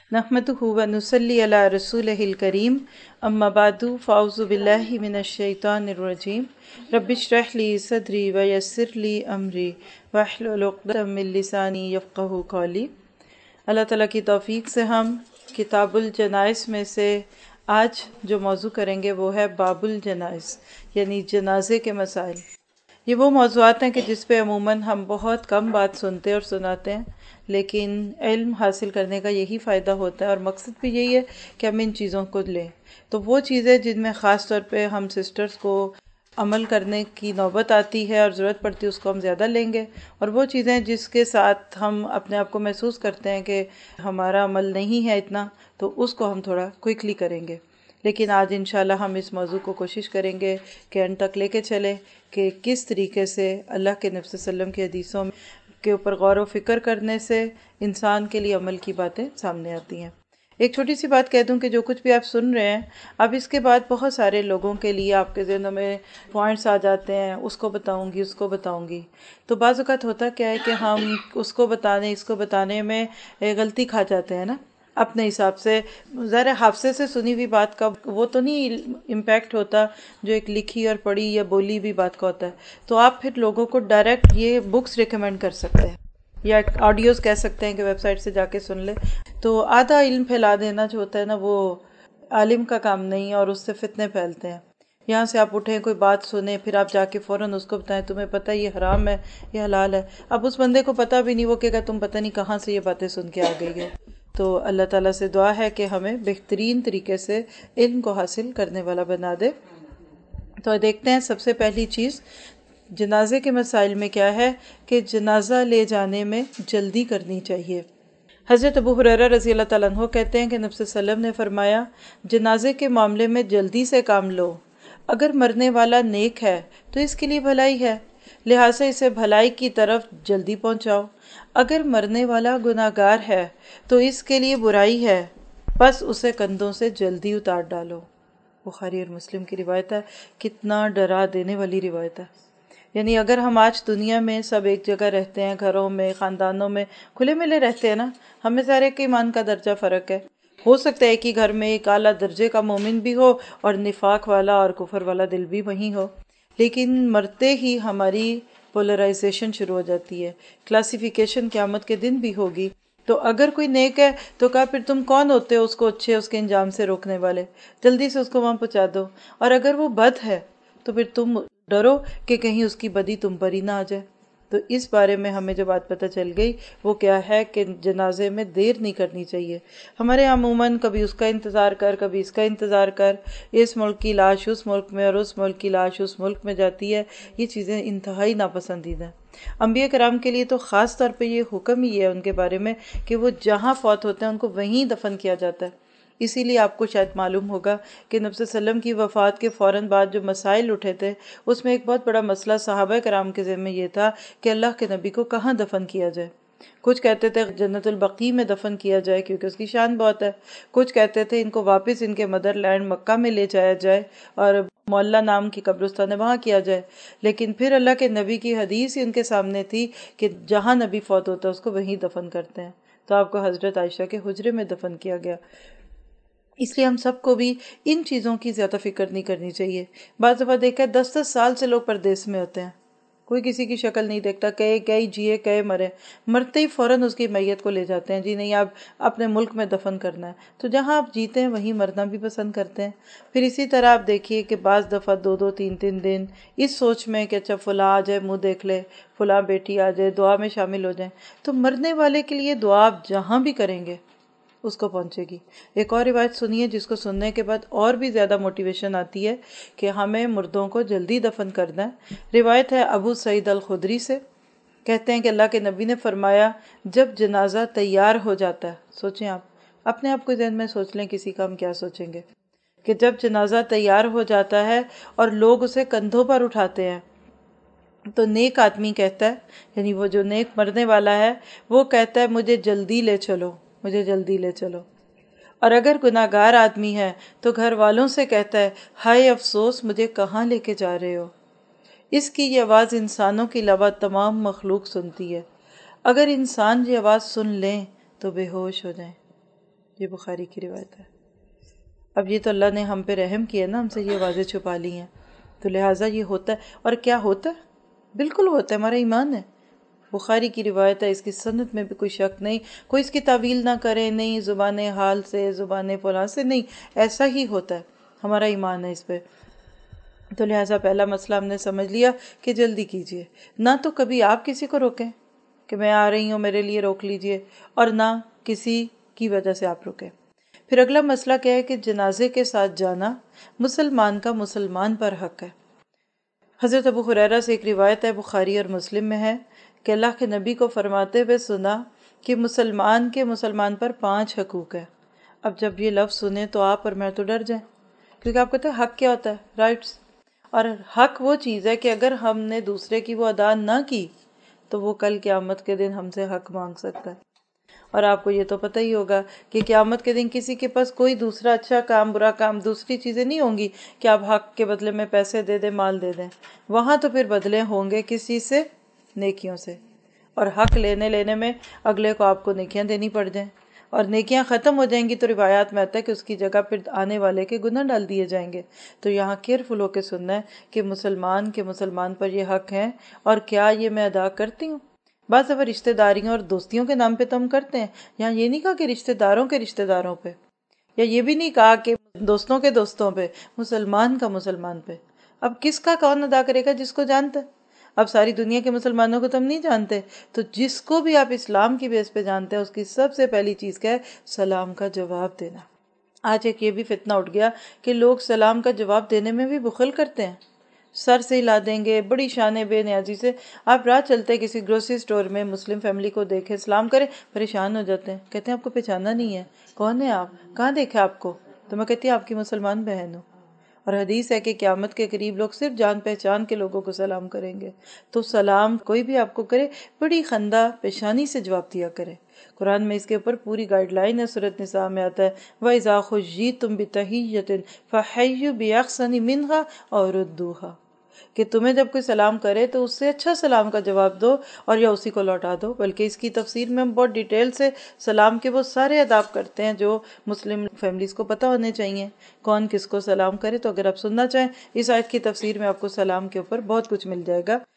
نحمدہ و نصلی علی رسولہ الکریم اما بعد فاعوذ باللہ من الشیطان الرجیم رب اشرح لی صدری ویسر لی امری واحلل عقدۃ من لسانی یفقہوا قولی۔ اللہ تعالیٰ کی توفیق سے ہم کتاب الجنائز میں سے آج جو موضوع کریں گے وہ ہے باب الجنائز، یعنی جنازے کے مسائل۔ یہ وہ موضوعات ہیں کہ جس پہ عموماً ہم بہت کم بات سنتے اور سناتے ہیں، لیکن علم حاصل کرنے کا یہی فائدہ ہوتا ہے اور مقصد بھی یہی ہے کہ ہم ان چیزوں کو لیں۔ تو وہ چیزیں جن میں خاص طور پہ ہم سسٹرز کو عمل کرنے کی نوبت آتی ہے اور ضرورت پڑتی ہے، اس کو ہم زیادہ لیں گے، اور وہ چیزیں جس کے ساتھ ہم اپنے آپ کو محسوس کرتے ہیں کہ ہمارا عمل نہیں ہے اتنا، تو اس کو ہم تھوڑا کوئکلی کریں گے۔ لیکن آج انشاءاللہ ہم اس موضوع کو کوشش کریں گے کہ اینڈ تک لے کے چلیں کہ کس طریقے سے اللہ کے نبی صلی اللہ علیہ وسلم کی حدیثوں کے اوپر غور و فکر کرنے سے انسان کے لیے عمل کی باتیں سامنے آتی ہیں۔ ایک چھوٹی سی بات کہہ دوں کہ جو کچھ بھی آپ سن رہے ہیں، اب اس کے بعد بہت سارے لوگوں کے لیے آپ کے ذہنوں میں پوائنٹس آ جاتے ہیں، اس کو بتاؤں گی، اس کو بتاؤں گی۔ تو بعض اوقات ہوتا کیا ہے کہ ہم اس کو بتانے اس کو بتانے میں غلطی کھا جاتے ہیں نا، اپنے حساب سے۔ ذرا حافظے سے سنی ہوئی بات کا وہ تو نہیں امپیکٹ ہوتا جو ایک لکھی اور پڑھی یا بولی ہوئی بات کا ہوتا ہے۔ تو آپ پھر لوگوں کو ڈائریکٹ یہ بکس ریکمینڈ کر سکتے ہیں یا آڈیوز کہہ سکتے ہیں کہ ویب سائٹ سے جا کے سن لے۔ تو آدھا علم پھیلا دینا جو ہوتا ہے نا، وہ عالم کا کام نہیں ہے، اور اس سے فتنے پھیلتے ہیں۔ یہاں سے آپ اٹھیں، کوئی بات سنیں، پھر آپ جا کے فوراً اس کو بتائیں تمہیں پتہ یہ حرام ہے یہ حلال ہے۔ اب اس بندے کو پتہ بھی نہیں، وہ کہے گا تم پتہ نہیں کہاں سے یہ باتیں سن کے آ گئی ہے۔ تو اللہ تعالیٰ سے دعا ہے کہ ہمیں بہترین طریقے سے علم کو حاصل کرنے والا بنا دے۔ تو دیکھتے ہیں سب سے پہلی چیز جنازے کے مسائل میں کیا ہے کہ جنازہ لے جانے میں جلدی کرنی چاہیے۔ حضرت ابو ہریرہ رضی اللہ تعالیٰ عنہ کہتے ہیں کہ نبی صلی اللہ علیہ وسلم نے فرمایا، جنازے کے معاملے میں جلدی سے کام لو۔ اگر مرنے والا نیک ہے تو اس کے لیے بھلائی ہے، لہٰذا اسے بھلائی کی طرف جلدی پہنچاؤ۔ اگر مرنے والا گناہگار ہے تو اس کے لیے برائی ہے، بس اسے کندھوں سے جلدی اتار ڈالو۔ بخاری اور مسلم کی روایت ہے۔ کتنا ڈرا دینے والی روایت ہے۔ یعنی اگر ہم آج دنیا میں سب ایک جگہ رہتے ہیں، گھروں میں، خاندانوں میں کھلے ملے رہتے ہیں نا، ہمیں سارے کے ایمان کا درجہ فرق ہے۔ ہو سکتا ہے کہ گھر میں ایک اعلیٰ درجے کا مومن بھی ہو اور نفاق والا اور کفر والا دل بھی وہیں ہو، لیکن مرتے ہی ہماری پولرائزیشن شروع ہو جاتی ہے۔ کلاسیفیکیشن قیامت کے دن بھی ہوگی۔ تو اگر کوئی نیک ہے تو کہا پھر تم کون ہوتے ہو اس کو اچھے اس کے انجام سے روکنے والے، جلدی سے اس کو وہاں پہنچا دو۔ اور اگر وہ بد ہے تو پھر تم ڈرو کہ کہیں اس کی بدی تم پر ہی نہ آ جائے۔ تو اس بارے میں ہمیں جو بات پتہ چل گئی وہ کیا ہے کہ جنازے میں دیر نہیں کرنی چاہیے۔ ہمارے عموماً کبھی اس کا انتظار کر، کبھی اس کا انتظار کر، اس ملک کی لاش اس ملک میں اور اس ملک کی لاش اس ملک میں جاتی ہے، یہ چیزیں انتہائی ناپسندیدہ ہیں۔ انبیاء کرام کے لیے تو خاص طور پہ یہ حکم ہی ہے ان کے بارے میں کہ وہ جہاں فوت ہوتے ہیں ان کو وہیں دفن کیا جاتا ہے۔ اسی لیے آپ کو شاید معلوم ہوگا کہ نبی صلی اللہ علیہ وسلم کی وفات کے فوراً بعد جو مسائل اٹھے تھے، اس میں ایک بہت بڑا مسئلہ صحابہ کرام کے ذہن میں یہ تھا کہ اللہ کے نبی کو کہاں دفن کیا جائے۔ کچھ کہتے تھے جنت البقیع میں دفن کیا جائے کیونکہ اس کی شان بہت ہے، کچھ کہتے تھے ان کو واپس ان کے مدر لینڈ مکہ میں لے جایا جائے اور معلیٰ نام کی قبرستان ہے وہاں کیا جائے۔ لیکن پھر اللہ کے نبی کی حدیث ہی ان کے سامنے تھی کہ جہاں نبی فوت ہوتا ہے اس کو وہیں دفن کرتے ہیں، تو آپ کو حضرت عائشہ کے حجرے میں دفن کیا گیا۔ اس لیے ہم سب کو بھی ان چیزوں کی زیادہ فکر نہیں کرنی چاہیے۔ بعض دفعہ دیکھا ہے 10-10 سال سے لوگ پردیس میں ہوتے ہیں، کوئی کسی کی شکل نہیں دیکھتا، کئی جیے کئی مرے، مرتے ہی فوراً اس کی میت کو لے جاتے ہیں، جی نہیں آپ اپنے ملک میں دفن کرنا ہے۔ تو جہاں آپ جیتے ہیں وہیں مرنا بھی پسند کرتے ہیں۔ پھر اسی طرح آپ دیکھیے کہ بعض دفعہ 2-2 3-3 دن اس سوچ میں کہ اچھا فلاں آ جائے منہ دیکھ لے، فلاں بیٹی آ جائے دعا میں شامل ہو جائیں۔ تو مرنے والے کے لیے دعا آپ جہاں بھی کریں گے اس کو پہنچے گی۔ ایک اور روایت سنیے جس کو سننے کے بعد اور بھی زیادہ موٹیویشن آتی ہے کہ ہمیں مردوں کو جلدی دفن کرنا ہے۔ روایت ہے ابو سعید الخدری سے، کہتے ہیں کہ اللہ کے نبی نے فرمایا، جب جنازہ تیار ہو جاتا ہے، سوچیں آپ اپنے آپ کو ذہن میں سوچ لیں کسی کا ہم کیا سوچیں گے، کہ جب جنازہ تیار ہو جاتا ہے اور لوگ اسے کندھوں پر اٹھاتے ہیں تو نیک آدمی کہتا ہے، یعنی وہ جو نیک مرنے والا ہے وہ کہتا ہے مجھے جلدی لے چلو، مجھے جلدی لے چلو۔ اور اگر گناہگار آدمی ہے تو گھر والوں سے کہتا ہے ہائے افسوس مجھے کہاں لے کے جا رہے ہو۔ اس کی یہ آواز انسانوں کے علاوہ تمام مخلوق سنتی ہے۔ اگر انسان یہ آواز سن لیں تو بے ہوش ہو جائیں۔ یہ بخاری کی روایت ہے۔ اب یہ تو اللہ نے ہم پہ رحم کیا نا، ہم سے یہ واضح چھپا لی ہیں، تو لہٰذا یہ ہوتا ہے۔ اور کیا ہوتا ہے؟ بالکل ہوتا ہے، ہمارا ایمان ہے۔ بخاری کی روایت ہے، اس کی سند میں بھی کوئی شک نہیں، کوئی اس کی تعویل نہ کرے، نہیں زبان حال سے، زبان فلاں سے، نہیں، ایسا ہی ہوتا ہے، ہمارا ایمان ہے اس پہ۔ تو لہٰذا پہلا مسئلہ ہم نے سمجھ لیا کہ جلدی کیجئے، نہ تو کبھی آپ کسی کو روکیں کہ میں آ رہی ہوں میرے لیے روک لیجئے، اور نہ کسی کی وجہ سے آپ رکیں۔ پھر اگلا مسئلہ کیا ہے کہ جنازے کے ساتھ جانا مسلمان کا مسلمان پر حق ہے۔ حضرت ابو ہریرہ سے ایک روایت ہے، بخاری اور مسلم میں ہے، کہ اللہ کے نبی کو فرماتے ہوئے سنا کہ مسلمان کے مسلمان پر 5 حقوق ہے۔ اب جب یہ لفظ سنیں تو آپ اور میں تو ڈر جائیں، کیونکہ آپ کہتے ہیں حق کیا ہوتا ہے؟ رائٹس۔ اور حق وہ چیز ہے کہ اگر ہم نے دوسرے کی وہ ادا نہ کی تو وہ کل قیامت کے دن ہم سے حق مانگ سکتا ہے۔ اور آپ کو یہ تو پتہ ہی ہوگا کہ قیامت کے دن کسی کے پاس کوئی دوسرا اچھا کام، برا کام، دوسری چیزیں نہیں ہوں گی کہ آپ حق کے بدلے میں پیسے دے دیں، مال دے دیں۔ وہاں تو پھر بدلے ہوں گے کس چیز سے؟ نیکیوں سے۔ اور حق لینے میں اگلے کو آپ کو نیکیاں دینی پڑ جائیں، اور نیکیاں ختم ہو جائیں گی تو روایات میں آتا ہے کہ اس کی جگہ پھر آنے والے کے گناہ ڈال دیے جائیں گے۔ تو یہاں کیئرفل ہو کے سننا ہے کہ مسلمان کے مسلمان پر یہ حق ہیں، اور کیا یہ میں ادا کرتی ہوں؟ بعض دفعہ رشتہ داریوں اور دوستیوں کے نام پہ تو ہم کرتے ہیں، یہاں یہ نہیں کہا کہ رشتہ داروں کے رشتہ داروں پہ، یا یہ بھی نہیں کہا کہ دوستوں کے دوستوں پہ، مسلمان کا مسلمان پہ۔ اب کس کا کون ادا کرے گا؟ جس کو جانتا ہے۔ اب ساری دنیا کے مسلمانوں کو تو ہم نہیں جانتے، تو جس کو بھی آپ اسلام کی بیس پہ جانتے ہیں اس کی سب سے پہلی چیز کیا ہے؟ سلام کا جواب دینا۔ آج ایک یہ بھی فتنہ اٹھ گیا کہ لوگ سلام کا جواب دینے میں بھی بخل کرتے ہیں، سر سے ہلا دیں گے بڑی شان بے نیازی سے۔ آپ راہ چلتے کسی گروسری سٹور میں مسلم فیملی کو دیکھیں، سلام کریں، پریشان ہو جاتے ہیں، کہتے ہیں آپ کو پہچانا نہیں ہے، کون ہے آپ، کہاں دیکھا آپ کو؟ تو میں کہتی ہوں آپ کی مسلمان بہن ہوں، اور حدیث ہے کہ قیامت کے قریب لوگ صرف جان پہچان کے لوگوں کو سلام کریں گے۔ تو سلام کوئی بھی آپ کو کرے، بڑی خندہ پیشانی سے جواب دیا کرے۔ قرآن میں اس کے اوپر پوری گائیڈ لائن ہے، سورۃ نساء میں آتا ہے وَإِذَا خُيِّرْتُم بِتَحِيَّةٍ فَحَيُّوا بِأَحْسَنَ مِنْهَا أَوْ رُدُّوهَا، کہ تمہیں جب کوئی سلام کرے تو اس سے اچھا سلام کا جواب دو اور یا اسی کو لوٹا دو۔ بلکہ اس کی تفسیر میں ہم بہت ڈیٹیل سے سلام کے وہ سارے آداب کرتے ہیں جو مسلم فیملیز کو پتہ ہونے چاہیے، کون کس کو سلام کرے۔ تو اگر آپ سننا چاہیں اس آیت کی تفسیر میں آپ کو سلام کے اوپر بہت کچھ مل جائے گا۔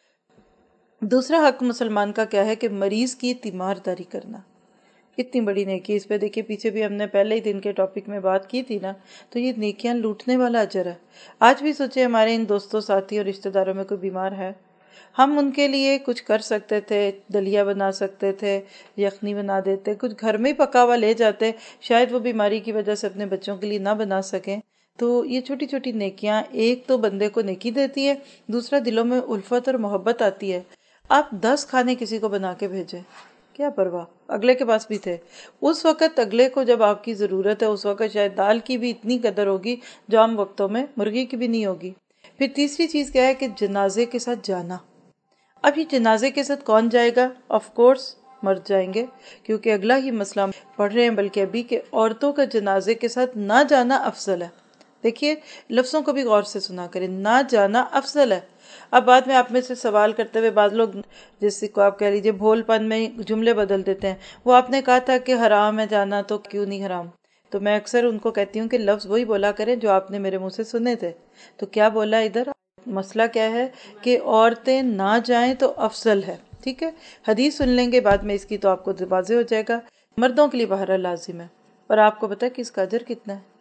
دوسرا حق مسلمان کا کیا ہے کہ مریض کی تیمارداری کرنا، اتنی بڑی نیکی، اس پہ دیکھیے پیچھے بھی ہم نے پہلے ہی دن کے ٹاپک میں بات کی تھی نا، تو یہ نیکیاں لوٹنے والا اجر ہے۔ آج بھی سوچے ہمارے ان دوستوں، ساتھی اور رشتہ داروں میں کوئی بیمار ہے، ہم ان کے لیے کچھ کر سکتے تھے، دلیا بنا سکتے تھے، یخنی بنا دیتے، کچھ گھر میں ہی پکا ہوا لے جاتے، شاید وہ بیماری کی وجہ سے اپنے بچوں کے لیے نہ بنا سکیں۔ تو یہ چھوٹی چھوٹی نیکیاں ایک تو بندے کو نیکی دیتی ہے، دوسرا دلوں میں الفت اور محبت آتی ہے۔ آپ 10 کھانے کسی کو بنا کے بھیجیں، کیا پرواہ، اگلے کے پاس بھی تھے، اس وقت اگلے کو جب آپ کی ضرورت ہے اس وقت شاید دال کی بھی اتنی قدر ہوگی جو عام وقتوں میں مرغی کی بھی نہیں ہوگی۔ پھر تیسری چیز کیا ہے کہ جنازے کے ساتھ جانا۔ اب یہ جنازے کے ساتھ کون جائے گا؟ آف کورس مرد جائیں گے، کیونکہ اگلا ہی مسئلہ پڑھ رہے ہیں بلکہ ابھی کہ عورتوں کا جنازے کے ساتھ نہ جانا افضل ہے۔ دیکھیے لفظوں کو بھی غور سے سنا کریں، نہ جانا افضل ہے۔ اب بعد میں آپ میں سے سوال کرتے ہوئے بعض لوگ جس کو آپ کہہ لیجیے بھول پن میں جملے بدل دیتے ہیں، وہ آپ نے کہا تھا کہ حرام ہے جانا، تو کیوں نہیں حرام؟ تو میں اکثر ان کو کہتی ہوں کہ لفظ وہی بولا کریں جو آپ نے میرے منہ سے سنے تھے۔ تو کیا بولا ادھر؟ مسئلہ کیا ہے کہ عورتیں نہ جائیں تو افضل ہے، ٹھیک ہے؟ حدیث سن لیں گے بعد میں اس کی تو آپ کو واضح ہو جائے گا۔ مردوں کے لیے بہرحال لازم ہے، اور آپ کو پتہ ہے کہ اس کا اجر کتنا ہے؟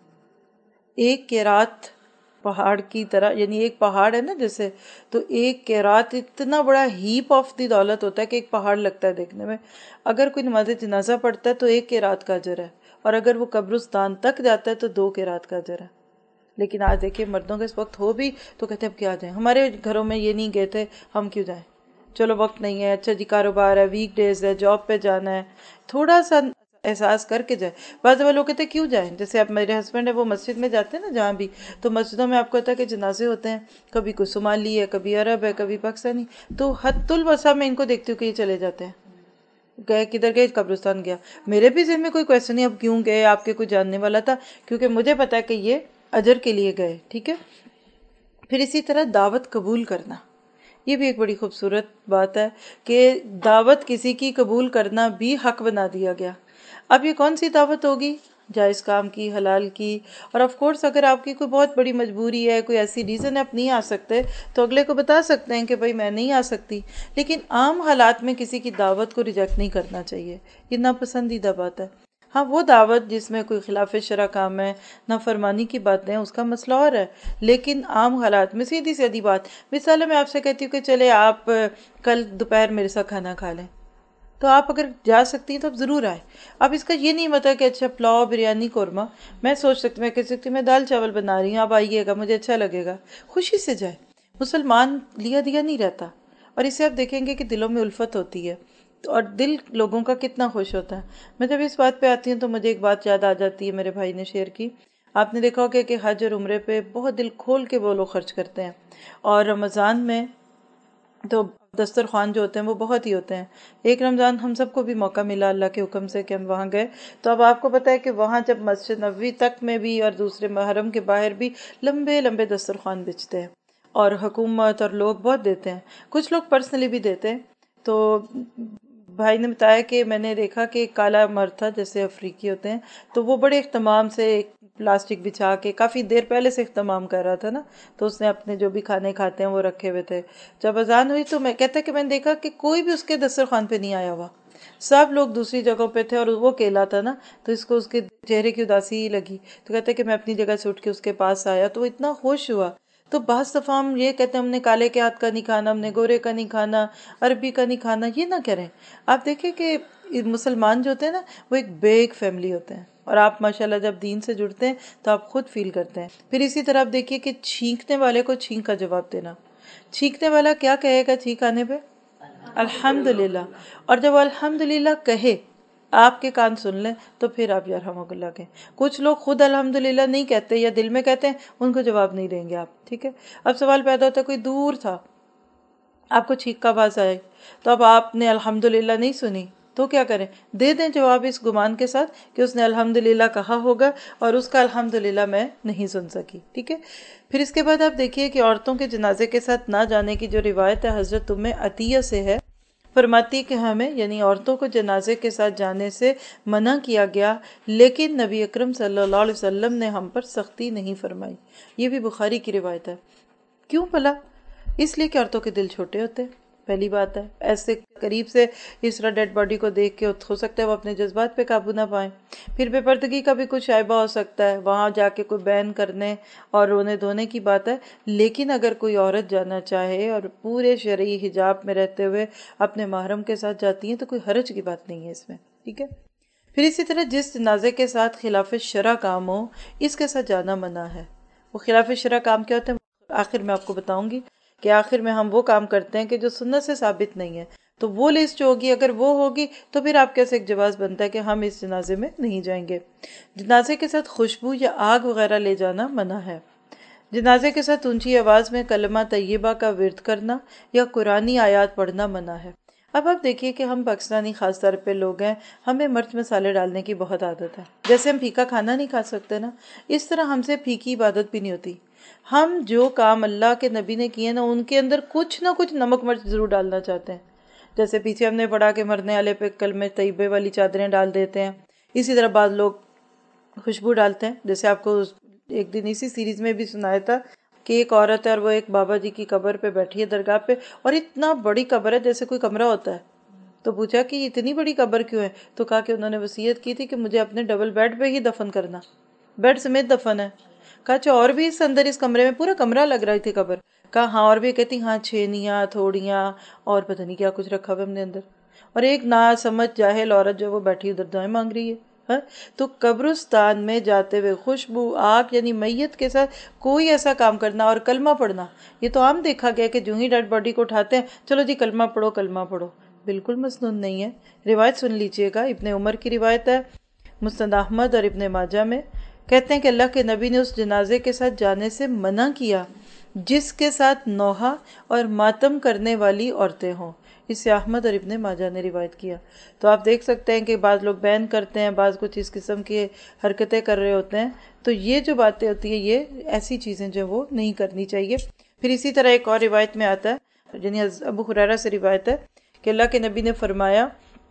ایک قیرات پہاڑ کی طرح، یعنی ایک پہاڑ ہے نا جیسے، تو ایک قیرات اتنا بڑا ہیپ آف دی دولت ہوتا ہے کہ ایک پہاڑ لگتا ہے دیکھنے میں۔ اگر کوئی نماز جنازہ پڑھتا ہے تو 1 قیرات کا اجر ہے، اور اگر وہ قبرستان تک جاتا ہے تو 2 قیرات کا اجر ہے۔ لیکن آج دیکھیے مردوں کے اس وقت ہو بھی تو کہتے ہیں اب کیا جائیں، ہمارے گھروں میں یہ نہیں گئے تھے ہم کیوں جائیں، چلو وقت نہیں ہے، اچھا جی کاروبار ہے، ویک ڈیز ہے، جاب پہ جانا ہے، تھوڑا سا احساس کر کے جائے۔ بعض لوگ کہتے ہیں کیوں جائیں، جیسے اب میرے ہسبینڈ ہے وہ مسجد میں جاتے ہیں نا جہاں بھی، تو مسجدوں میں آپ کو پتا ہے کہ جنازے ہوتے ہیں، کبھی کوئی صومالی ہے، کبھی عرب ہے، کبھی پاکستانی، تو حد الوسع میں ان کو دیکھتی ہوں کہ یہ چلے جاتے ہیں، گئے کدھر گئے، قبرستان گیا۔ میرے بھی ذہن میں کوئی کویسچن نہیں اب کیوں گئے، آپ کے کوئی جاننے والا تھا، کیونکہ مجھے پتا ہے کہ یہ اجر کے لیے گئے، ٹھیک ہے۔ پھر اسی طرح دعوت قبول کرنا، یہ بھی ایک بڑی خوبصورت بات ہے کہ دعوت کسی کی قبول کرنا بھی حق بنا دیا گیا۔ اب یہ کون سی دعوت ہوگی؟ جائز کام کی، حلال کی. اور آف کورس اگر آپ کی کوئی بہت بڑی مجبوری ہے، کوئی ایسی ریزن ہے آپ نہیں آ سکتے، تو اگلے کو بتا سکتے ہیں کہ بھائی میں نہیں آ سکتی. لیکن عام حالات میں کسی کی دعوت کو ریجیکٹ نہیں کرنا چاہیے، یہ ناپسندیدہ بات ہے. ہاں وہ دعوت جس میں کوئی خلاف شرع کام ہے، نافرمانی کی باتیں، اس کا مسئلہ اور ہے. لیکن عام حالات میں سیدھی سیدھی بات، مثال میں آپ سے کہتی ہوں کہ چلے آپ کل دوپہر میرے ساتھ کھانا کھا لیں، تو آپ اگر جا سکتی ہیں تو آپ ضرور آئے. اب اس کا یہ نہیں مطلب کہ اچھا پلاؤ، بریانی، قورمہ، میں سوچ سکتی، میں کہہ سکتی ہوں میں دال چاول بنا رہی ہوں، آپ آئیے گا، مجھے اچھا لگے گا، خوشی سے جائے. مسلمان لیا دیا نہیں رہتا. اور اسے آپ دیکھیں گے کہ دلوں میں الفت ہوتی ہے، اور دل لوگوں کا کتنا خوش ہوتا ہے. میں جب اس بات پہ آتی ہوں تو مجھے ایک بات یاد آ جاتی ہے، میرے بھائی نے شیئر کی. آپ نے دیکھا ہوگا کہ حج اور عمرے پہ بہت دل کھول کے وہ لوگ خرچ کرتے ہیں، اور رمضان میں تو دسترخوان جو ہوتے ہیں وہ بہت ہی ہوتے ہیں. ایک رمضان ہم سب کو بھی موقع ملا اللہ کے حکم سے کہ ہم وہاں گئے، تو اب آپ کو پتہ ہے کہ وہاں جب مسجد نبوی تک میں بھی اور دوسرے محرم کے باہر بھی لمبے لمبے دسترخوان بچتے ہیں، اور حکومت اور لوگ بہت دیتے ہیں، کچھ لوگ پرسنلی بھی دیتے ہیں. تو بھائی نے بتایا کہ میں نے دیکھا کہ ایک کالا مرد تھا، جیسے افریقی ہوتے ہیں، تو وہ بڑے اہتمام سے پلاسٹک بچھا کے کافی دیر پہلے سے اہتمام کر رہا تھا نا، تو اس نے اپنے جو بھی کھانے کھاتے ہیں وہ رکھے ہوئے تھے. جب اذان ہوئی تو میں کہتا کہ میں نے دیکھا کہ کوئی بھی اس کے دسترخوان پہ نہیں آیا ہوا، سب لوگ دوسری جگہوں پہ تھے، اور وہ اکیلا تھا نا، تو اس کو اس کے چہرے کی اداسی ہی لگی. تو کہتے کہ میں اپنی جگہ سے اٹھ کے اس کے پاس آیا تو وہ اتنا خوش ہوا. تو بعض دفعہ ہم یہ کہتے ہیں ہم نے کالے کے ہاتھ کا نہیں کھانا، ہم نے گورے کا نہیں کھانا، عربی کا نہیں کھانا، یہ نہ کریں. آپ دیکھیں کہ مسلمان جو ہوتے ہیں نا وہ ایک بیگ فیملی ہوتے ہیں، اور آپ ماشاءاللہ جب دین سے جڑتے ہیں تو آپ خود فیل کرتے ہیں. پھر اسی طرح آپ دیکھیے کہ چھینکنے والے کو چھینک کا جواب دینا. چھینکنے والا کیا کہے گا چھینک آنے پہ؟ الحمدللہ. اور جب الحمدللہ کہے، آپ کے کان سن لیں، تو پھر آپ یرحمک اللہ کہیں. کچھ لوگ خود الحمدللہ نہیں کہتے یا دل میں کہتے ہیں، ان کو جواب نہیں دیں گے آپ. ٹھیک ہے. اب سوال پیدا ہوتا ہے کوئی دور تھا، آپ کو چھینک کا آواز آئے، تو اب آپ نے الحمدللہ نہیں سنی، تو کیا کریں؟ دے دیں جواب اس گمان کے ساتھ کہ اس نے الحمدللہ کہا ہوگا اور اس کا الحمدللہ میں نہیں سن سکی. ٹھیک ہے. پھر اس کے بعد آپ دیکھیے کہ عورتوں کے جنازے کے ساتھ نہ جانے کی جو روایت ہے حضرت ام عطیہ سے ہے، فرماتی کہ ہمیں یعنی عورتوں کو جنازے کے ساتھ جانے سے منع کیا گیا، لیکن نبی اکرم صلی اللہ علیہ وسلم نے ہم پر سختی نہیں فرمائی. یہ بھی بخاری کی روایت ہے. کیوں بھلا؟ اس لیے کہ عورتوں کے دل چھوٹے ہوتے ہیں، پہلی بات ہے. ایسے قریب سے اس طرح ڈیڈ باڈی کو دیکھ کے ہو سکتا ہے وہ اپنے جذبات پہ قابو نہ پائیں. پھر بے پردگی کا بھی کچھ شائبہ ہو سکتا ہے، وہاں جا کے کوئی بین کرنے اور رونے دھونے کی بات ہے. لیکن اگر کوئی عورت جانا چاہے اور پورے شرعی حجاب میں رہتے ہوئے اپنے محرم کے ساتھ جاتی ہیں تو کوئی حرج کی بات نہیں ہے اس میں. ٹھیک ہے. پھر اسی طرح جس جنازے کے ساتھ خلاف شرع کام ہو، اس کے ساتھ جانا منع ہے. وہ خلاف شرع کام کیا ہوتے ہیں آخر میں آپ کو بتاؤں گی، کہ آخر میں ہم وہ کام کرتے ہیں کہ جو سنت سے ثابت نہیں ہے. تو وہ لسٹ جو ہوگی اگر وہ ہوگی تو پھر آپ کیسے ایک جواز بنتا ہے کہ ہم اس جنازے میں نہیں جائیں گے. جنازے کے ساتھ خوشبو یا آگ وغیرہ لے جانا منع ہے. جنازے کے ساتھ اونچی آواز میں کلمہ طیبہ کا ورد کرنا یا قرآنی آیات پڑھنا منع ہے. اب آپ دیکھیے کہ ہم پاکستانی خاص طور پہ لوگ ہیں، ہمیں مرچ مسالے ڈالنے کی بہت عادت ہے. جیسے ہم پھیکا کھانا نہیں کھا سکتے نا، اس طرح ہم سے پھیکی عبادت بھی نہیں ہوتی. ہم جو کام اللہ کے نبی نے کیے نا ان کے اندر کچھ نہ کچھ نمک مرچ ضرور ڈالنا چاہتے ہیں. جیسے پیچھے ہم نے پڑھا کہ مرنے والے پہ کلمہ طیبے والی چادریں ڈال دیتے ہیں. اسی طرح بعض لوگ خوشبو ڈالتے ہیں. جیسے آپ کو ایک دن اسی سیریز میں بھی سنایا تھا کہ ایک عورت ہے اور وہ ایک بابا جی کی قبر پہ بیٹھی ہے درگاہ پہ، اور اتنا بڑی قبر ہے جیسے کوئی کمرہ ہوتا ہے. تو پوچھا کہ اتنی بڑی قبر کیوں ہے؟ تو کہا کہ انہوں نے وصیت کی تھی کہ مجھے اپنے ڈبل بیڈ پہ ہی دفن کرنا، بیڈ سمیت دفن ہے. کہا اچھا اور بھی اس اندر اس کمرے میں؟ پورا کمرہ لگ رہی تھی قبر. کہا ہاں اور بھی. کہتی ہاں چھینیاں تھوڑیاں اور پتہ نہیں کیا کچھ رکھا ہوا ہم نے اندر. اور ایک نا سمجھ جاہل عورت جو وہ بیٹھی ادھر دعائیں مانگ رہی ہے. تو قبرستان میں جاتے ہوئے خوشبو، آگ یعنی میت کے ساتھ کوئی ایسا کام کرنا اور کلمہ پڑھنا، یہ تو عام دیکھا گیا کہ جو ہی ڈیڈ باڈی کو اٹھاتے ہیں چلو جی کلمہ پڑھو کلمہ پڑھو. بالکل مسنون نہیں ہے. روایت سن لیجئے گا، ابن عمر کی روایت ہے، مسند احمد اور ابن ماجہ میں. کہتے ہیں کہ اللہ کے نبی نے اس جنازے کے ساتھ جانے سے منع کیا جس کے ساتھ نوحہ اور ماتم کرنے والی عورتیں ہوں. اسے احمد اور ابن ماجہ نے روایت کیا. تو آپ دیکھ سکتے ہیں کہ بعض لوگ بین کرتے ہیں، بعض کچھ اس قسم کی حرکتیں کر رہے ہوتے ہیں. تو یہ جو باتیں ہوتی ہیں یہ ایسی چیزیں جو وہ نہیں کرنی چاہیے. پھر اسی طرح ایک اور روایت میں آتا ہے، یعنی ابو ہریرہ سے روایت ہے کہ اللہ کے نبی نے فرمایا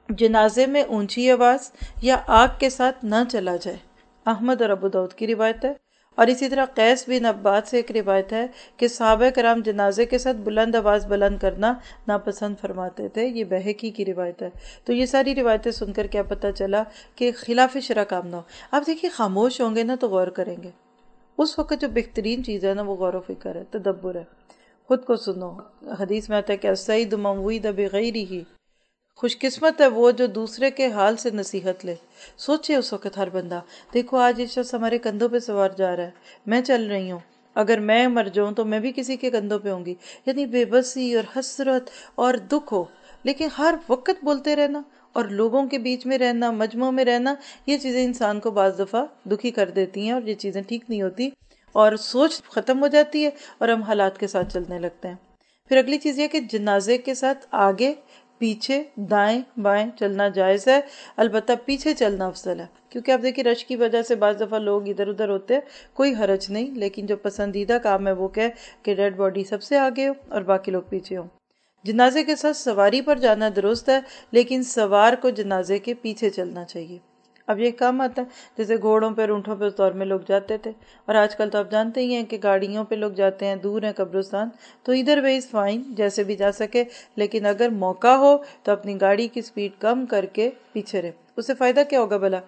جنازے میں اونچی آواز یا آگ کے ساتھ نہ چلا جائے، احمد اور ابو داؤد کی روایت ہے۔ اور اسی طرح قیس بن عباد سے ایک روایت ہے کہ صحابہ کرام جنازے کے ساتھ بلند آواز بلند کرنا ناپسند فرماتے تھے، یہ بہقی کی روایت ہے۔ تو یہ ساری روایتیں سن کر کیا پتہ چلا کہ خلاف شرع کام نہ ہو۔ آپ دیکھیے خاموش ہوں گے نا تو غور کریں گے، اس وقت جو بہترین چیز ہے نا وہ غور و فکر ہے، تدبر ہے، خود کو سنو۔ حدیث میں آتا ہے کہ السعید من وعظ بغیرہ، خوش قسمت ہے وہ جو دوسرے کے حال سے نصیحت لے۔ سوچے اس وقت ہر بندہ، دیکھو آج یہ شخص ہمارے کندھوں پہ سوار جا رہا ہے، میں چل رہی ہوں، اگر میں مر جاؤں تو میں بھی کسی کے کندھوں پہ ہوں گی۔ یعنی بے بسی اور حسرت اور دکھ ہو، لیکن ہر وقت بولتے رہنا اور لوگوں کے بیچ میں رہنا، مجمع میں رہنا، یہ چیزیں انسان کو بعض دفعہ دکھی کر دیتی ہیں اور یہ چیزیں ٹھیک نہیں ہوتی اور سوچ ختم ہو جاتی ہے اور ہم حالات کے ساتھ چلنے لگتے ہیں۔ پھر اگلی چیز یہ کہ جنازے کے ساتھ آگے پیچھے دائیں بائیں چلنا جائز ہے، البتہ پیچھے چلنا افضل ہے، کیونکہ آپ دیکھیں رش کی وجہ سے بعض دفعہ لوگ ادھر ادھر ہوتے ہیں، کوئی حرج نہیں، لیکن جو پسندیدہ کام ہے وہ کہ ڈیڈ باڈی سب سے آگے ہو اور باقی لوگ پیچھے ہوں۔ جنازے کے ساتھ سواری پر جانا درست ہے، لیکن سوار کو جنازے کے پیچھے چلنا چاہیے۔ اب یہ کام آتا ہے جیسے گھوڑوں پہ اونٹوں پہ اس دور میں لوگ جاتے تھے، اور آج کل تو آپ جانتے ہی ہیں کہ گاڑیوں پہ لوگ جاتے ہیں، دور ہیں قبرستان، تو ادھر ویز فائن جیسے بھی جا سکے، لیکن اگر موقع ہو تو اپنی گاڑی کی سپیڈ کم کر کے پیچھے رہے۔ اس سے فائدہ کیا ہوگا بھلا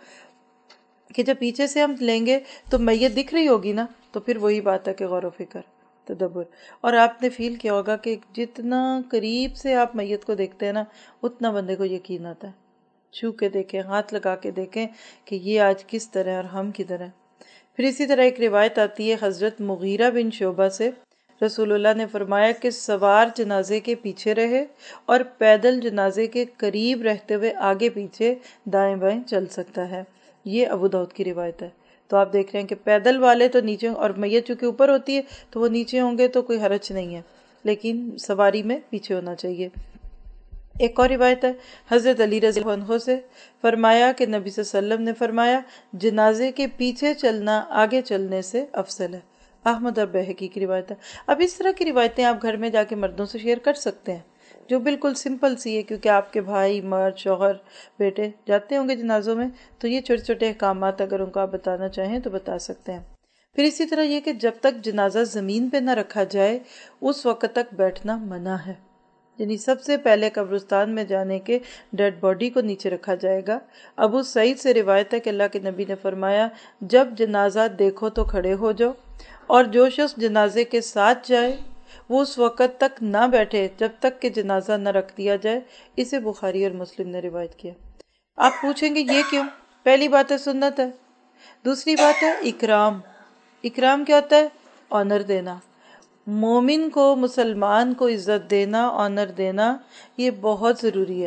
کہ جب پیچھے سے ہم لیں گے تو میت دکھ رہی ہوگی نا، تو پھر وہی بات ہے کہ غور و فکر، تدبر۔ اور آپ نے فیل کیا ہوگا کہ جتنا قریب سے آپ میت کو دیکھتے ہیں نا اتنا بندے کو یقین آتا ہے، چھو کے دیکھیں، ہاتھ لگا کے دیکھیں کہ یہ آج کس طرح اور ہم کدھر ہیں۔ پھر اسی طرح ایک روایت آتی ہے حضرت مغیرہ بن شعبہ سے، رسول اللہ نے فرمایا کہ سوار جنازے کے پیچھے رہے اور پیدل جنازے کے قریب رہتے ہوئے آگے پیچھے دائیں بائیں چل سکتا ہے۔ یہ ابو داؤد کی روایت ہے۔ تو آپ دیکھ رہے ہیں کہ پیدل والے تو نیچے، اور میت چونکہ اوپر ہوتی ہے تو وہ نیچے ہوں گے تو کوئی حرج نہیں ہے، لیکن سواری میں پیچھے ہونا چاہیے۔ ایک اور روایت ہے حضرت علی رضی اللہ عنہ سے، فرمایا کہ نبی صلی اللہ علیہ وسلم نے فرمایا جنازے کے پیچھے چلنا آگے چلنے سے افضل ہے، احمد اور بہقی کی روایت ہے۔ اب اس طرح کی روایتیں آپ گھر میں جا کے مردوں سے شیئر کر سکتے ہیں، جو بالکل سمپل سی ہے، کیونکہ آپ کے بھائی، مرد، شوہر، بیٹے جاتے ہوں گے جنازوں میں، تو یہ چھوٹے چھوٹے احکامات اگر ان کو آپ بتانا چاہیں تو بتا سکتے ہیں۔ پھر اسی طرح یہ کہ جب تک جنازہ زمین پہ نہ رکھا جائے اس وقت تک بیٹھنا منع ہے، یعنی سب سے پہلے قبرستان میں جانے کے ڈیڈ باڈی کو نیچے رکھا جائے گا۔ ابو سعید سے روایت ہے کہ اللہ کے نبی نے فرمایا جب جنازہ دیکھو تو کھڑے ہو جاؤ، اور جو شخص جنازے کے ساتھ جائے وہ اس وقت تک نہ بیٹھے جب تک کہ جنازہ نہ رکھ دیا جائے۔ اسے بخاری اور مسلم نے روایت کیا۔ آپ پوچھیں گے یہ کیوں؟ پہلی بات ہے سنت ہے، دوسری بات ہے اکرام۔ اکرام کیا ہوتا ہے؟ آنر دینا، مومن کو، مسلمان کو عزت دینا، آنر دینا، یہ بہت ضروری ہے۔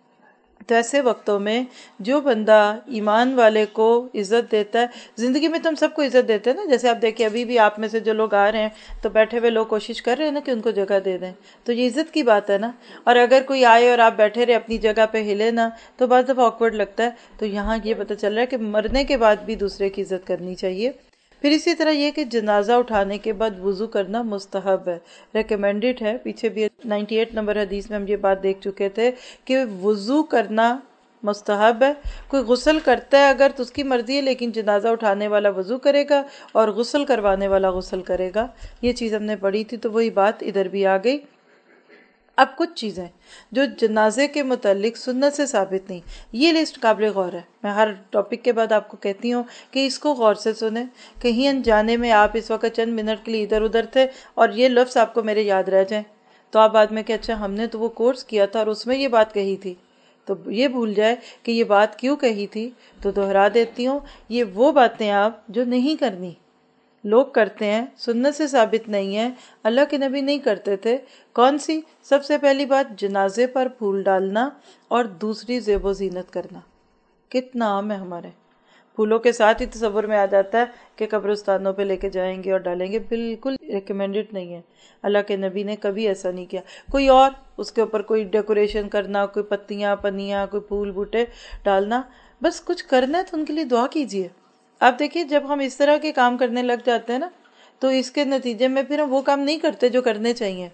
تو ایسے وقتوں میں جو بندہ ایمان والے کو عزت دیتا ہے، زندگی میں تو ہم سب کو عزت دیتے ہیں نا، جیسے آپ دیکھیں ابھی بھی آپ میں سے جو لوگ آ رہے ہیں تو بیٹھے ہوئے لوگ کوشش کر رہے ہیں نا کہ ان کو جگہ دے دیں، تو یہ عزت کی بات ہے نا۔ اور اگر کوئی آئے اور آپ بیٹھے رہے اپنی جگہ پہ ہلے نا تو بعض دفعہ آکورڈ لگتا ہے۔ تو یہاں یہ پتہ چل رہا ہے کہ مرنے کے بعد بھی دوسرے کی عزت کرنی چاہیے۔ پھر اسی طرح یہ کہ جنازہ اٹھانے کے بعد وضو کرنا مستحب ہے، ریکمینڈڈ ہے۔ پیچھے بھی 98 نمبر حدیث میں ہم یہ بات دیکھ چکے تھے کہ وضو کرنا مستحب ہے۔ کوئی غسل کرتا ہے اگر تو اس کی مرضی ہے، لیکن جنازہ اٹھانے والا وضو کرے گا اور غسل کروانے والا غسل کرے گا۔ یہ چیز ہم نے پڑھی تھی تو وہی بات ادھر بھی آ گئی۔ اب کچھ چیزیں جو جنازے کے متعلق سنت سے ثابت نہیں، یہ لسٹ قابل غور ہے۔ میں ہر ٹاپک کے بعد آپ کو کہتی ہوں کہ اس کو غور سے سنیں، کہیں انجانے میں آپ اس وقت چند منٹ کے لیے ادھر ادھر تھے اور یہ لفظ آپ کو میرے یاد رہ جائیں تو آپ بعد میں کہ اچھا ہم نے تو وہ کورس کیا تھا اور اس میں یہ بات کہی تھی، تو یہ بھول جائے کہ یہ بات کیوں کہی تھی۔ تو دہرا دیتی ہوں، یہ وہ باتیں آپ جو نہیں کرنی لوگ کرتے ہیں، سنت سے ثابت نہیں ہے، اللہ کے نبی نہیں کرتے تھے۔ کون سی؟ سب سے پہلی بات جنازے پر پھول ڈالنا، اور دوسری زیب و زینت کرنا۔ کتنا عام ہے ہمارے، پھولوں کے ساتھ ہی تصور میں آ جاتا ہے کہ قبرستانوں پہ لے کے جائیں گے اور ڈالیں گے، بالکل ریکمینڈڈ نہیں ہے، اللہ کے نبی نے کبھی ایسا نہیں کیا۔ کوئی اور اس کے اوپر کوئی ڈیکوریشن کرنا، کوئی پتیاں پنیاں، کوئی پھول بوٹے ڈالنا، بس کچھ کرنا ہے تو ان کے لیے دعا کیجیے۔ آپ دیکھیے جب ہم اس طرح کے کام کرنے لگ جاتے ہیں نا تو اس کے نتیجے میں پھر ہم وہ کام نہیں کرتے جو کرنے چاہیے۔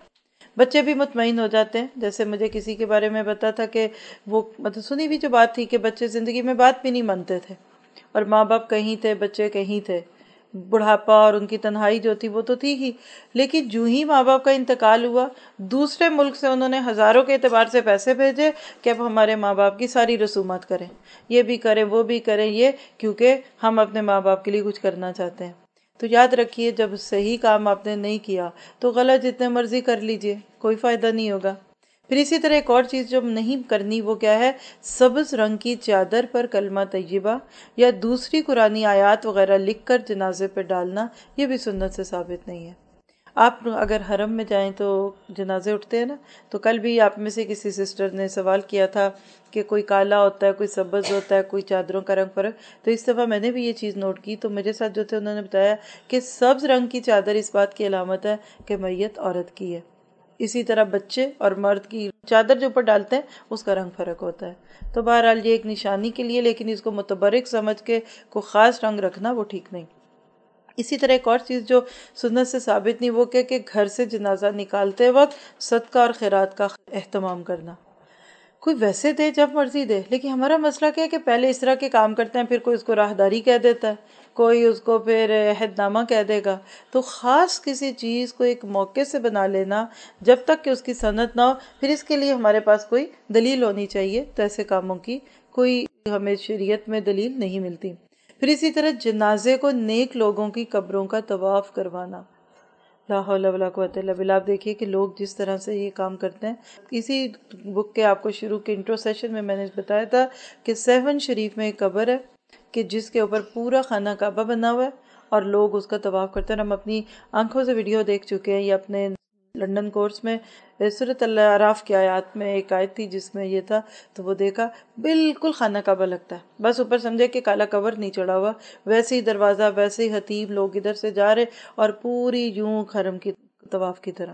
بچے بھی مطمئن ہو جاتے ہیں. جیسے مجھے کسی کے بارے میں پتا تھا کہ وہ مطلب سنی ہوئی جو بات تھی کہ بچے زندگی میں بات بھی نہیں مانتے تھے اور ماں باپ کہیں تھے بچے کہیں تھے. بڑھاپا اور ان کی تنہائی جو تھی وہ تو تھی ہی، لیکن جو ہی ماں باپ کا انتقال ہوا دوسرے ملک سے انہوں نے ہزاروں کے اعتبار سے پیسے بھیجے کہ اب ہمارے ماں باپ کی ساری رسومات کریں، یہ بھی کریں وہ بھی کریں، یہ کیونکہ ہم اپنے ماں باپ کے لیے کچھ کرنا چاہتے ہیں. تو یاد رکھیے جب صحیح کام آپ نے نہیں کیا تو غلط جتنے مرضی کر لیجئے، کوئی فائدہ نہیں ہوگا. پھر اسی طرح ایک اور چیز جو نہیں کرنی وہ کیا ہے، سبز رنگ کی چادر پر کلمہ طیبہ یا دوسری قرآنی آیات وغیرہ لکھ کر جنازے پہ ڈالنا، یہ بھی سنت سے ثابت نہیں ہے. آپ اگر حرم میں جائیں تو جنازے اٹھتے ہیں نا، تو کل بھی آپ میں سے کسی سسٹر نے سوال کیا تھا کہ کوئی کالا ہوتا ہے کوئی سبز ہوتا ہے کوئی چادروں کا رنگ فرق. تو اس دفعہ میں نے بھی یہ چیز نوٹ کی تو میرے ساتھ جو تھے انہوں نے بتایا کہ سبز رنگ کی چادر اس بات کی علامت ہے کہ میت عورت کی ہے. اسی طرح بچے اور مرد کی چادر جو اوپر ڈالتے ہیں اس کا رنگ فرق ہوتا ہے. تو بہرحال یہ ایک نشانی کے لیے، لیکن اس کو متبرک سمجھ کے کوئی خاص رنگ رکھنا وہ ٹھیک نہیں. اسی طرح ایک اور چیز جو سنت سے ثابت نہیں وہ کہ گھر سے جنازہ نکالتے وقت صدقہ اور خیرات کا اہتمام کرنا. کوئی ویسے دے جب مرضی دے، لیکن ہمارا مسئلہ کیا ہے کہ پہلے اس طرح کے کام کرتے ہیں، پھر کوئی اس کو راہداری کہہ دیتا ہے، کوئی اس کو پھر عہد نامہ کہہ دے گا. تو خاص کسی چیز کو ایک موقع سے بنا لینا جب تک کہ اس کی سند نہ ہو، پھر اس کے لیے ہمارے پاس کوئی دلیل ہونی چاہیے. تو ایسے کاموں کی کوئی ہمیں شریعت میں دلیل نہیں ملتی. پھر اسی طرح جنازے کو نیک لوگوں کی قبروں کا طواف کروانا. لا حول ولا قوت الا باللہ. آپ دیکھیے کہ لوگ جس طرح سے یہ کام کرتے ہیں. اسی بک کے آپ کو شروع کے انٹرو سیشن میں نے بتایا تھا کہ 7 شریف میں ایک قبر ہے کہ جس کے اوپر پورا خانہ کعبہ بنا ہوا ہے اور لوگ اس کا طواف کرتے ہیں. ہم اپنی آنکھوں سے ویڈیو دیکھ چکے ہیں. یہ اپنے لنڈن کورس میں سورۃ الاعراف کی آیات میں ایک آیت تھی جس میں یہ تھا، تو وہ دیکھا بالکل خانہ کعبہ لگتا ہے، بس اوپر سمجھے کہ کالا کور نہیں چڑھا ہوا، ویسے ہی دروازہ ویسے ہی حتیب لوگ ادھر سے جا رہے اور پوری یوں حرم کی طواف کی طرح.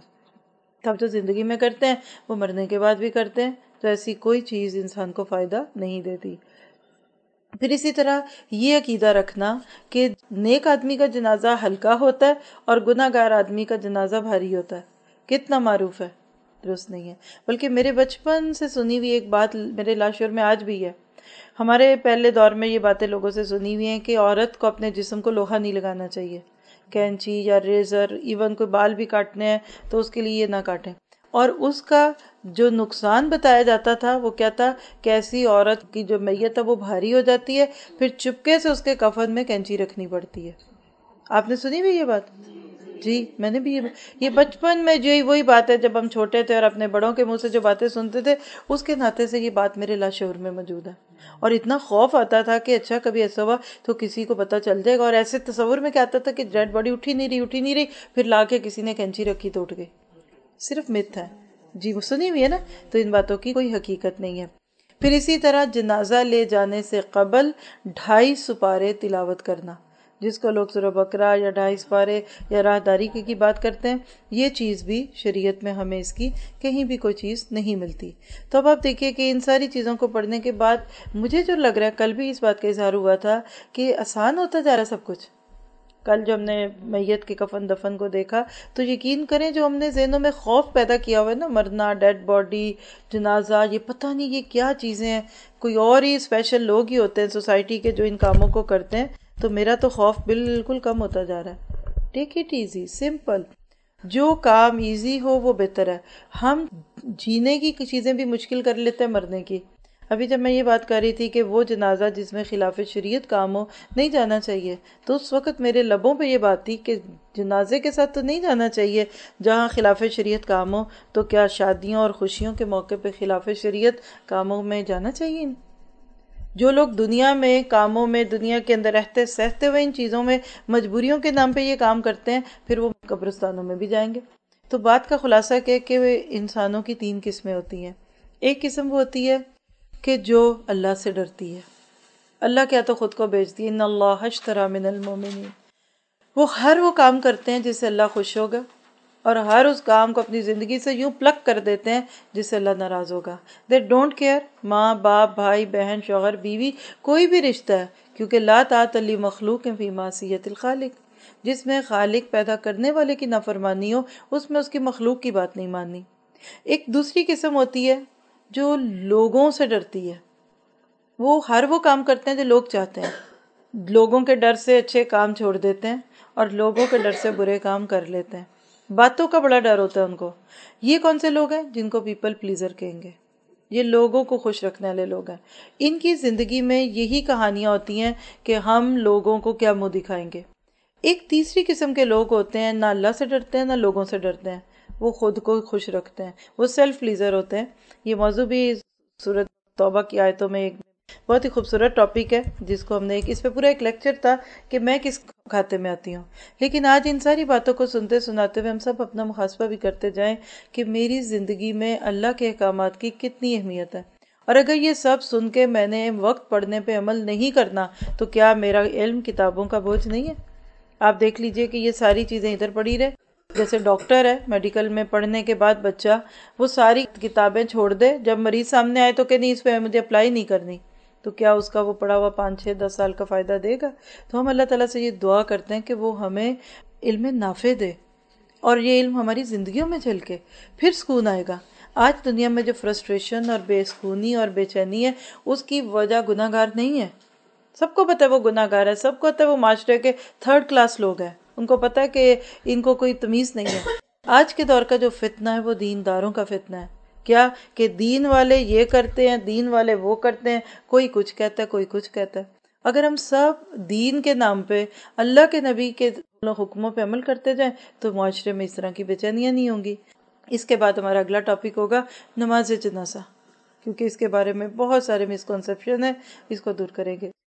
تب جو زندگی میں کرتے ہیں وہ مرنے کے بعد بھی کرتے ہیں. تو ایسی کوئی چیز انسان کو فائدہ نہیں دیتی. پھر اسی طرح یہ عقیدہ رکھنا کہ نیک آدمی کا جنازہ ہلکا ہوتا ہے اور گناہ گار آدمی کا جنازہ بھاری ہوتا ہے. کتنا معروف ہے، درست نہیں ہے. بلکہ میرے بچپن سے سنی ہوئی ایک بات میرے لاشعور میں آج بھی ہے. ہمارے پہلے دور میں یہ باتیں لوگوں سے سنی ہوئی ہیں کہ عورت کو اپنے جسم کو لوہا نہیں لگانا چاہیے، کینچی یا ریزر، ایون کوئی بال بھی کاٹنے ہیں تو اس کے لیے یہ نہ کاٹیں. اور اس کا جو نقصان بتایا جاتا تھا وہ کیا تھا کہ ایسی عورت کی جو میت ہے وہ بھاری ہو جاتی ہے، پھر چپکے سے اس کے کفن میں کینچی رکھنی پڑتی ہے. آپ نے سنی بھی یہ بات؟ جی میں نے بھی یہ بچپن میں جو وہی بات ہے جب ہم چھوٹے تھے اور اپنے بڑوں کے منہ سے جو باتیں سنتے تھے اس کے ناطے سے یہ بات میرے لاشعور میں موجود ہے. اور اتنا خوف آتا تھا کہ اچھا کبھی ایسا ہوا تو کسی کو پتہ چل جائے گا. اور ایسے تصور میں کیا آتا تھا کہ ڈیڈ باڈی اٹھی نہیں رہی پھر لا کے کسی نے کینچی رکھی تو اٹھ گئی. صرف مت ہے. جی وہ سنی ہوئی ہے نا. تو ان باتوں کی کوئی حقیقت نہیں ہے. پھر اسی طرح جنازہ لے جانے سے قبل 2.5 سپارے تلاوت کرنا، جس کو لوگ سورہ بقرہ یا 2.5 سپارے یا راہداری کی بات کرتے ہیں، یہ چیز بھی شریعت میں ہمیں اس کی کہیں بھی کوئی چیز نہیں ملتی. تو اب آپ دیکھیے کہ ان ساری چیزوں کو پڑھنے کے بعد مجھے جو لگ رہا ہے، کل بھی اس بات کا اظہار ہوا تھا کہ آسان ہوتا جا رہا ہے سب کچھ. کل جو ہم نے میت کے کفن دفن کو دیکھا تو یقین کریں جو ہم نے ذہنوں میں خوف پیدا کیا ہوا ہے نا، مرنا، ڈیڈ باڈی، جنازہ، یہ پتہ نہیں یہ کیا چیزیں ہیں، کوئی اور ہی اسپیشل لوگ ہی ہوتے ہیں سوسائٹی کے جو ان کاموں کو کرتے ہیں. تو میرا تو خوف بالکل کم ہوتا جا رہا ہے. Take it easy, simple. جو کام ایزی ہو وہ بہتر ہے. ہم جینے کی چیزیں بھی مشکل کر لیتے ہیں مرنے کی. ابھی جب میں یہ بات کر رہی تھی کہ وہ جنازہ جس میں خلاف شریعت کام ہو نہیں جانا چاہیے، تو اس وقت میرے لبوں پہ یہ بات تھی کہ جنازے کے ساتھ تو نہیں جانا چاہیے جہاں خلاف شریعت کام ہو. تو کیا شادیوں اور خوشیوں کے موقع پہ خلاف شریعت کاموں میں جانا چاہیے؟ جو لوگ دنیا میں کاموں میں دنیا کے اندر رہتے سہتے ہوئے ان چیزوں میں مجبوریوں کے نام پہ یہ کام کرتے ہیں، پھر وہ قبرستانوں میں بھی جائیں گے. تو بات کا خلاصہ کہ انسانوں کی 3 قسمیں ہوتی ہیں. ایک قسم وہ ہوتی ہے کہ جو اللہ سے ڈرتی ہے. اللہ کیا تو خود کو بیچ دی، ان اللہ اشتری من المؤمنین. وہ ہر وہ کام کرتے ہیں جس سے اللہ خوش ہوگا، اور ہر اس کام کو اپنی زندگی سے یوں پلک کر دیتے ہیں جس سے اللہ ناراض ہوگا. دے ڈونٹ کیئر ماں باپ بھائی بہن شوہر بیوی کوئی بھی رشتہ ہے، کیونکہ لا طاعۃ لمخلوق فی معصیۃ الخالق. جس میں خالق پیدا کرنے والے کی نافرمانی ہو، اس میں اس کی مخلوق کی بات نہیں ماننی۔ ایک دوسری قسم ہوتی ہے جو لوگوں سے ڈرتی ہے، وہ وہ کام کرتے ہیں جو لوگ چاہتے ہیں، لوگوں کے ڈر سے اچھے کام چھوڑ دیتے ہیں اور لوگوں کے ڈر سے برے کام کر لیتے ہیں، باتوں کا بڑا ڈر ہوتا ہے ان کو۔ یہ کون سے لوگ ہیں؟ جن کو پیپل پلیزر کہیں گے، یہ لوگوں کو خوش رکھنے والے لوگ ہیں۔ ان کی زندگی میں یہی کہانیاں ہوتی ہیں کہ ہم لوگوں کو کیا منہ دکھائیں گے۔ ایک تیسری قسم کے لوگ ہوتے ہیں، نہ اللہ سے ڈرتے ہیں نہ لوگوں سے ڈرتے ہیں، وہ خود کو خوش رکھتے ہیں، وہ سیلف پلیزر ہوتے ہیں۔ یہ موضوع بھی سورۃ توبہ کی آیتوں میں ایک بہت ہی خوبصورت ٹاپک ہے، جس کو ہم نے اس پہ پورا ایک لیکچر تھا کہ میں کس کھاتے میں آتی ہوں۔ لیکن آج ان ساری باتوں کو سنتے سناتے ہوئے ہم سب اپنا محاسبہ بھی کرتے جائیں کہ میری زندگی میں اللہ کے احکامات کی کتنی اہمیت ہے، اور اگر یہ سب سن کے میں نے وقت پڑھنے پہ عمل نہیں کرنا تو کیا میرا علم کتابوں کا بوجھ نہیں ہے؟ آپ دیکھ لیجئے کہ یہ ساری چیزیں ادھر پڑی رہے، جیسے ڈاکٹر ہے، میڈیکل میں پڑھنے کے بعد بچہ وہ ساری کتابیں چھوڑ دے، جب مریض سامنے آئے تو کہ نہیں اس پہ مجھے اپلائی نہیں کرنی، تو کیا اس کا وہ پڑھا ہوا 5 6 10 سال کا فائدہ دے گا؟ تو ہم اللہ تعالیٰ سے یہ دعا کرتے ہیں کہ وہ ہمیں علم نافع دے اور یہ علم ہماری زندگیوں میں جھلکے، پھر سکون آئے گا۔ آج دنیا میں جو فرسٹریشن اور بے سکونی اور بے چینی ہے، اس کی وجہ گناہ گار نہیں ہے۔ سب کو پتہ ہے وہ گناہ گار ہے، سب کو پتہ ہے وہ معاشرے کے 3rd کلاس لوگ ہیں، ان کو پتہ ہے کہ ان کو کوئی تمیز نہیں ہے۔ آج کے دور کا جو فتنہ ہے وہ دینداروں کا فتنہ ہے، کیا کہ دین والے یہ کرتے ہیں، دین والے وہ کرتے ہیں، کوئی کچھ کہتا ہے کوئی کچھ کہتا ہے۔ اگر ہم سب دین کے نام پہ اللہ کے نبی کے حکموں پہ عمل کرتے جائیں تو معاشرے میں اس طرح کی بے چینیاں نہیں ہوں گی۔ اس کے بعد ہمارا اگلا ٹاپک ہوگا نماز جنازہ، کیونکہ اس کے بارے میں بہت سارے مسکنسیپشن ہیں، اس کو دور کریں گے۔